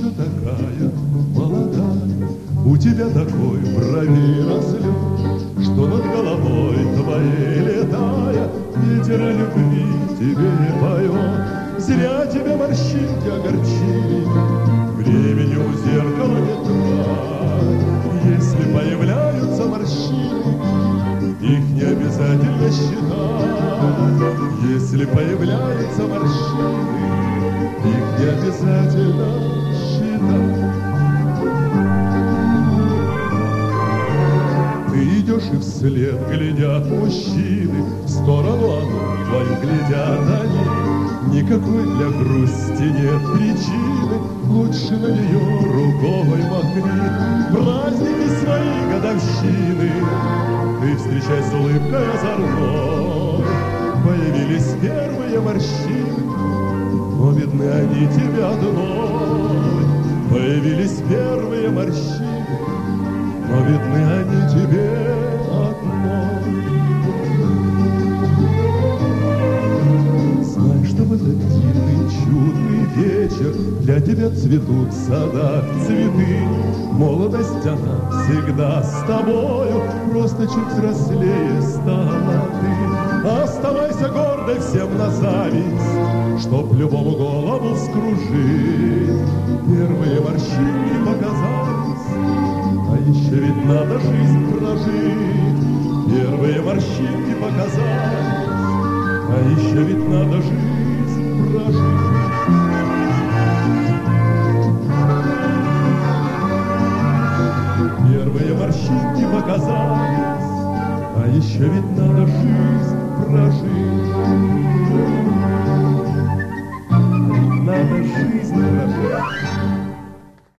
еще такая молодая, у тебя такой в брови разлет, что над головой твоей летая, ветер любви тебе поет. Зря тебя морщинки огорчили, времени у зеркала не трать. Если появляются морщины, их не обязательно считать. Если появляются морщины, их не обязательно считать. Ты идешь и вслед глядят мужчины, в сторону оно твою глядят они. Никакой для грусти нет причины, лучше на нее рукой махни. Праздники свои годовщины ты встречай с улыбкой озорной. Появились первые морщины, но видны они тебе одной. Появились первые морщины, но видны они тебе одной. Знай, что в этот дивный, чудный вечер для тебя цветут в садах цветы. Молодость она всегда с тобою, просто чуть взрослее стала ты. Оставайся гордой всем на зависть, чтоб любому голову вскружить. Первые морщинки показались, а еще ведь надо жизнь прожить. Первые морщинки показались, а еще ведь надо жизнь прожить. Первые морщинки показались, а еще ведь надо жизнь прожить.